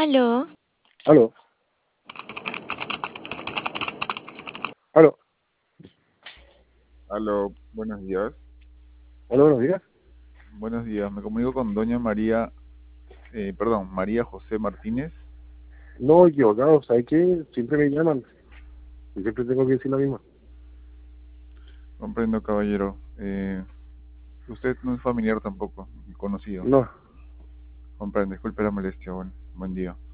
Aló, Aló, aló, Aló, buenos días. aló, buenos días. Buenos días, me comunico con doña María, María José Martínez. No, equivocado, ¿sabes qué? Siempre me llaman y siempre tengo que decir la misma. Comprendo, caballero. Usted no es familiar tampoco, conocido. No, Comprende, disculpe la molestia, buen día.